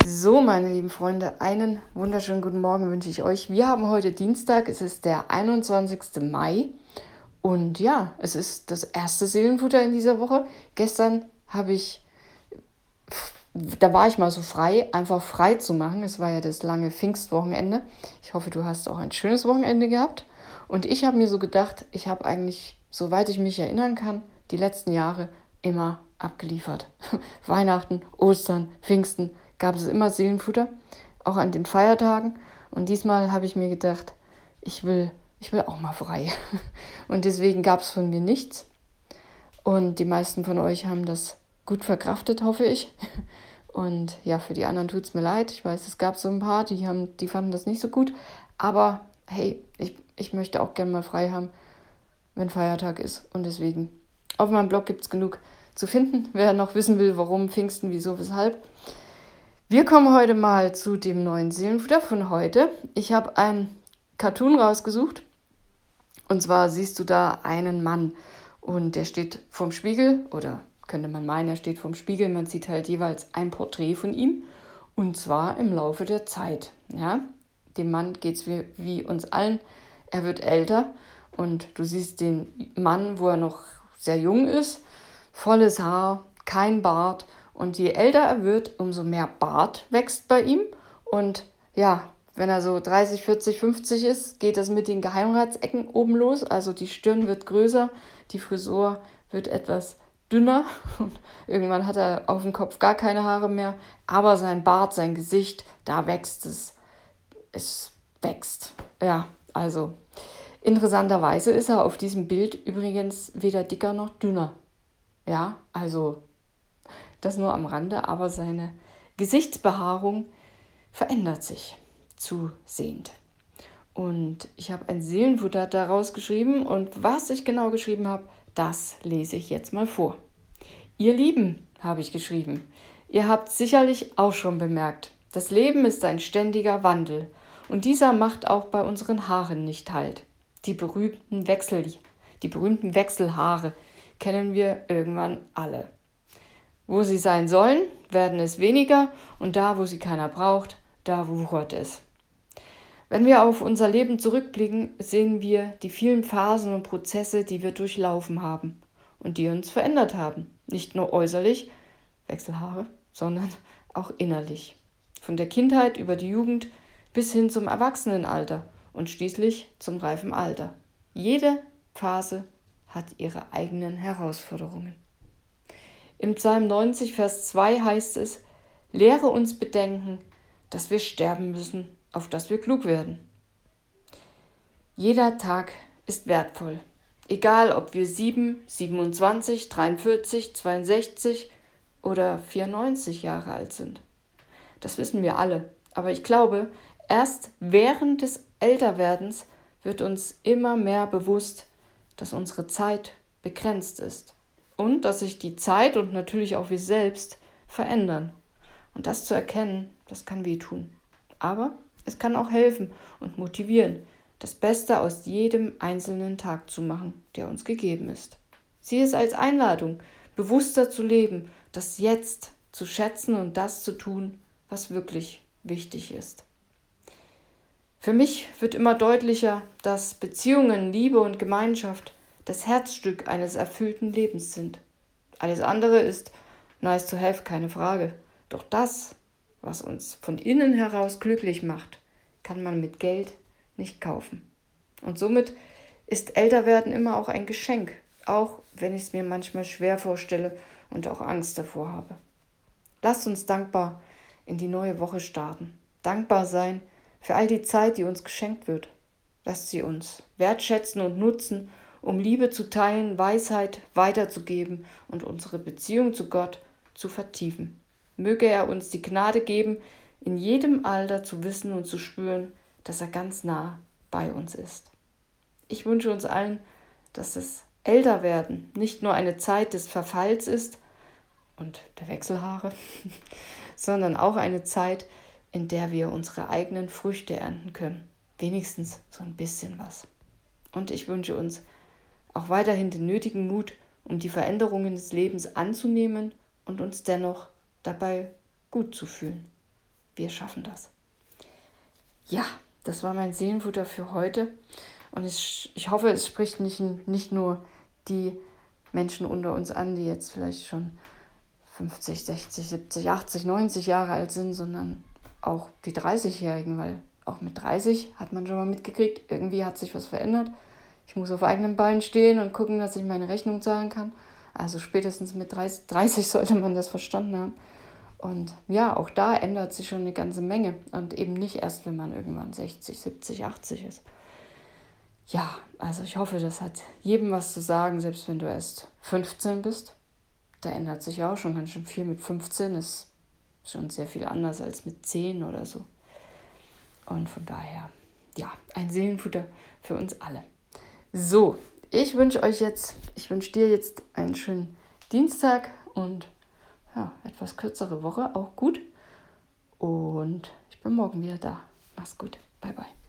So, meine lieben Freunde, einen wunderschönen guten Morgen wünsche ich euch. Wir haben heute Dienstag, es ist der 21. Mai und ja, es ist das erste Seelenfutter in dieser Woche. Gestern da war ich mal so frei, einfach frei zu machen. Es war ja das lange Pfingstwochenende. Ich hoffe, du hast auch ein schönes Wochenende gehabt. Und ich habe mir so gedacht, ich habe eigentlich, soweit ich mich erinnern kann, die letzten Jahre immer abgeliefert. Weihnachten, Ostern, Pfingsten gab es immer Seelenfutter, auch an den Feiertagen. Und diesmal habe ich mir gedacht, ich will auch mal frei. Und deswegen gab es von mir nichts. Und die meisten von euch haben das gut verkraftet, hoffe ich. Und ja, für die anderen tut es mir leid. Ich weiß, es gab so ein paar, die fanden das nicht so gut. Aber hey, ich möchte auch gerne mal frei haben, wenn Feiertag ist. Und deswegen, auf meinem Blog gibt es genug zu finden. Wer noch wissen will, warum, Pfingsten, wieso, weshalb. Wir kommen heute mal zu dem neuen Seelenfutter von heute. Ich habe einen Cartoon rausgesucht. Und zwar siehst du da einen Mann und der steht vorm Spiegel, oder könnte man meinen, er steht vorm Spiegel. Man sieht halt jeweils ein Porträt von ihm, und zwar im Laufe der Zeit. Ja? Dem Mann geht es wie uns allen. Er wird älter und du siehst den Mann, wo er noch sehr jung ist, volles Haar, kein Bart. Und je älter er wird, umso mehr Bart wächst bei ihm. Und ja, wenn er so 30, 40, 50 ist, geht das mit den Geheimratsecken oben los. Also die Stirn wird größer, die Frisur wird etwas dünner. Und irgendwann hat er auf dem Kopf gar keine Haare mehr. Aber sein Bart, sein Gesicht, da wächst es. Es wächst. Ja, also interessanterweise ist er auf diesem Bild übrigens weder dicker noch dünner. Ja, also das nur am Rande, aber seine Gesichtsbehaarung verändert sich zusehend. Und ich habe ein Seelenfutter daraus geschrieben, und was ich genau geschrieben habe, das lese ich jetzt mal vor. Ihr Lieben, habe ich geschrieben, ihr habt sicherlich auch schon bemerkt, das Leben ist ein ständiger Wandel, und dieser macht auch bei unseren Haaren nicht Halt. Die berühmten Wechselhaare kennen wir irgendwann alle. Wo sie sein sollen, werden es weniger, und da, wo sie keiner braucht, da wuchert es. Wenn wir auf unser Leben zurückblicken, sehen wir die vielen Phasen und Prozesse, die wir durchlaufen haben und die uns verändert haben. Nicht nur äußerlich, Wechselhaare, sondern auch innerlich. Von der Kindheit über die Jugend bis hin zum Erwachsenenalter und schließlich zum reifen Alter. Jede Phase hat ihre eigenen Herausforderungen. Im Psalm 90, Vers 2 heißt es: Lehre uns bedenken, dass wir sterben müssen, auf dass wir klug werden. Jeder Tag ist wertvoll. Egal, ob wir 7, 27, 43, 62 oder 94 Jahre alt sind. Das wissen wir alle. Aber ich glaube, erst während des Älterwerdens wird uns immer mehr bewusst, dass unsere Zeit begrenzt ist. Und dass sich die Zeit und natürlich auch wir selbst verändern. Und das zu erkennen, das kann wehtun. Aber es kann auch helfen und motivieren, das Beste aus jedem einzelnen Tag zu machen, der uns gegeben ist. Sieh es als Einladung, bewusster zu leben, das Jetzt zu schätzen und das zu tun, was wirklich wichtig ist. Für mich wird immer deutlicher, dass Beziehungen, Liebe und Gemeinschaft das Herzstück eines erfüllten Lebens sind. Alles andere ist nice to have, keine Frage. Doch das, was uns von innen heraus glücklich macht, kann man mit Geld nicht kaufen. Und somit ist Älterwerden immer auch ein Geschenk, auch wenn ich es mir manchmal schwer vorstelle und auch Angst davor habe. Lasst uns dankbar in die neue Woche starten. Dankbar sein für all die Zeit, die uns geschenkt wird. Lasst sie uns wertschätzen und nutzen, um Liebe zu teilen, Weisheit weiterzugeben und unsere Beziehung zu Gott zu vertiefen. Möge er uns die Gnade geben, in jedem Alter zu wissen und zu spüren, dass er ganz nah bei uns ist. Ich wünsche uns allen, dass das Älterwerden nicht nur eine Zeit des Verfalls ist und der Wechselhaare, sondern auch eine Zeit, in der wir unsere eigenen Früchte ernten können. Wenigstens so ein bisschen was. Und ich wünsche uns auch weiterhin den nötigen Mut, um die Veränderungen des Lebens anzunehmen und uns dennoch dabei gut zu fühlen. Wir schaffen das. Ja, das war mein Seelenfutter für heute. Und ich hoffe, es spricht nicht nur die Menschen unter uns an, die jetzt vielleicht schon 50, 60, 70, 80, 90 Jahre alt sind, sondern auch die 30-Jährigen, weil auch mit 30 hat man schon mal mitgekriegt, irgendwie hat sich was verändert. Ich muss auf eigenen Beinen stehen und gucken, dass ich meine Rechnung zahlen kann. Also spätestens mit 30 sollte man das verstanden haben. Und ja, auch da ändert sich schon eine ganze Menge. Und eben nicht erst, wenn man irgendwann 60, 70, 80 ist. Ja, also ich hoffe, das hat jedem was zu sagen, selbst wenn du erst 15 bist. Da ändert sich auch schon ganz schön viel. Mit 15 ist schon sehr viel anders als mit 10 oder so. Und von daher, ja, ein Seelenfutter für uns alle. So, ich wünsche dir jetzt einen schönen Dienstag und ja, etwas kürzere Woche, auch gut. Und ich bin morgen wieder da. Mach's gut. Bye, bye.